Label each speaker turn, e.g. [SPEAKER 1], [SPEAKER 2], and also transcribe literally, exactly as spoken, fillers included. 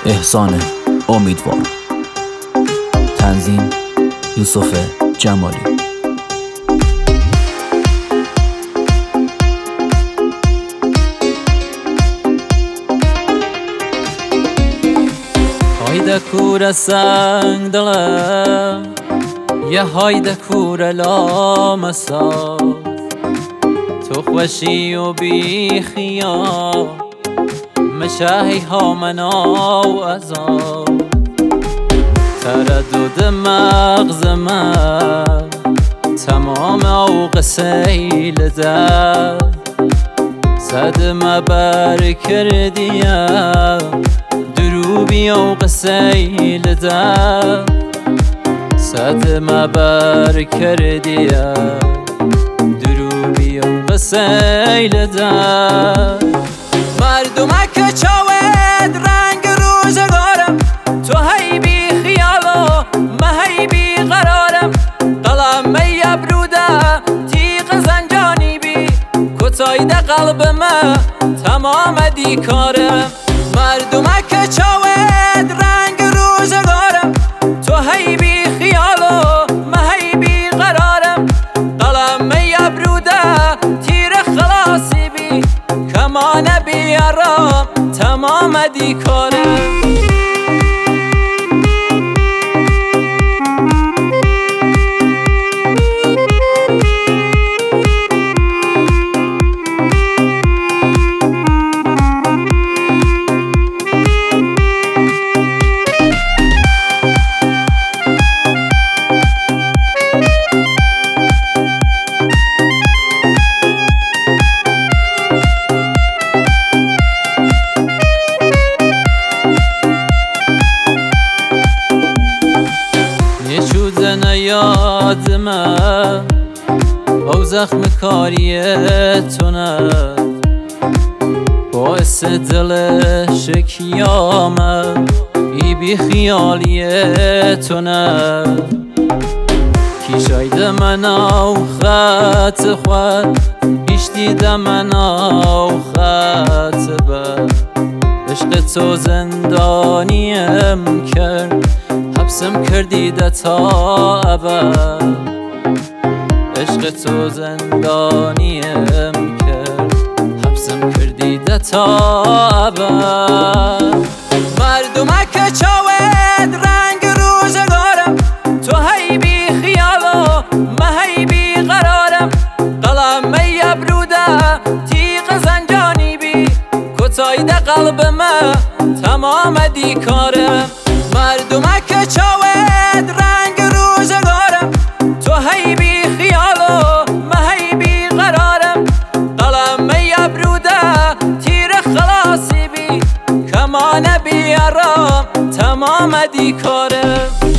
[SPEAKER 1] احسان امیدوار. تنظیم یوسف جمالی.
[SPEAKER 2] هایده کور سنگ دلم، یه هایده کور لامسا، تو خوشی و بی خیال مشاهی ها مناو ازا، تردد مغز من تمام اوق سیل در صدمه بر کردیم، دروبی اوق سیل در صدمه بر کردیم، دروبی اوق سیل در. مردمک چاود رنگ روزگارم، تو هی بی خیالو من هی بی قرارم، قلم ابروده تیغ زنجانی بی کتایده قلب من تمام دیکارم. مردمک چاود رنگ روزگارم، تو هی بی خیالو من هی بی قرارم، قلم ابروده تیر خلاصی بی کمان بیارم تمام دیکارم. یادمه او زخم کاری تو نه، باعث دل شکیامه ای بی خیالی تو نه. کی شاید من او خط خود ایش دیده من او خط بر عشق تو زندانیم کرد، حبسم کردیده تا ابد، عشق تو زندانیم کرد، حبسم کردیده تا ابد. مردمک چاود رنگ روزگارم، تو هی بی خیالو من هی بی قرارم، قلم ابروده تیغ زنجانی بی کتایده قلب من تمام دیکارم. مردمک چاود رنگ روزگارم، تو هی بی خیالو من هی بی قرارم، قلم ابروده تیر خلاصی بی کمان بیارم تمام دیکارم.